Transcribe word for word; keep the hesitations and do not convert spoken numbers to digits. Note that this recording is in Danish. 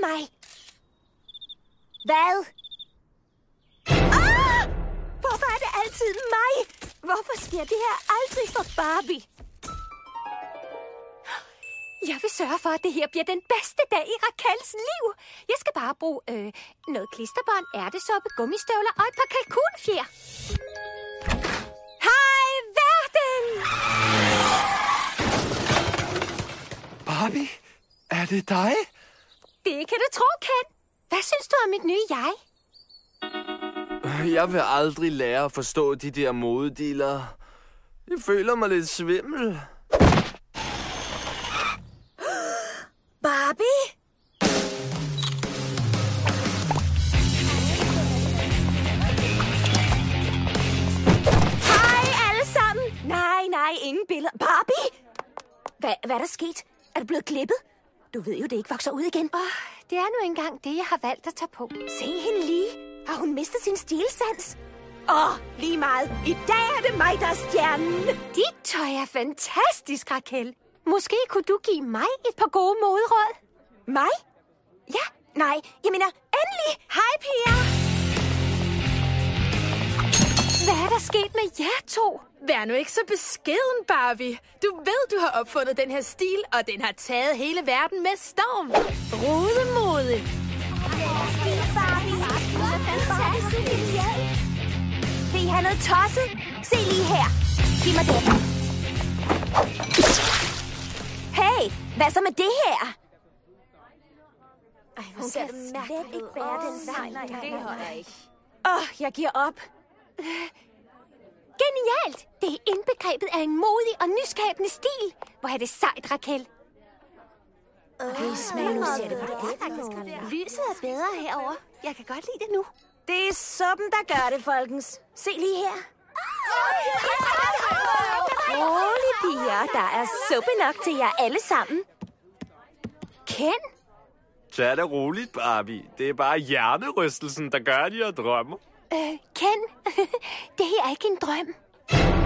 mig. Hvad? Ah! Hvorfor er det altid mig? Hvorfor sker det her aldrig for Barbie? Jeg vil sørge for, at det her bliver den bedste dag i Rachels liv. Jeg skal bare bruge øh, noget klisterbånd, ærtesuppe, gummistøvler og et par kalkunfjer. Hej, verden! Barbie, er det dig? Det kan du tro, Ken. Hvad synes du om mit nye jeg? Jeg vil aldrig lære at forstå de der modedealere. Jeg føler mig lidt svimmel. Barbie? Hej alle sammen. Nej, nej, ingen billeder. Barbie? Hvad, hvad er der sket? Er du blevet klippet? Du ved jo, det ikke vokser ud igen. Oh, det er nu engang det, jeg har valgt at tage på. Se hende lige. Har hun mistet sin stilsans? Åh, oh, lige meget. I dag er det mig, der er stjernen. Dit tøj er fantastisk, Rachel. Måske kunne du give mig et par gode moderråd? Mig? Ja, nej, jeg mener, endelig. Hej, Pia. Hvad er der sket med jer to? Vær nu ikke så beskeden, Barbie. Du ved, du har opfundet den her stil, og den har taget hele verden med storm. Rodemode. Vil I have noget tosset? Se lige her. Giv mig det. Hey, hvad så med det her? Ej, hvor Hun ser kan det slet mærkeligt ikke ud. bære den Åh, sang. nej, nej, det holder ikke. Åh, oh, jeg giver op. Genialt! Det er indbegrebet af en modig og nyskabende stil. Hvor er det sejt, Rachel. Okay, smag nu ser det på det. Lyset er bedre herover. Jeg kan godt lide det nu. Det er suppen, der gør det, folkens. Se lige her. Rolig, piger. Der er suppe nok til jer alle sammen. Ken? Tag det roligt, Barbie. Det er bare hjernerystelsen, der gør, at jeg drømmer. Øh, Ken? Det her er ikke en drøm.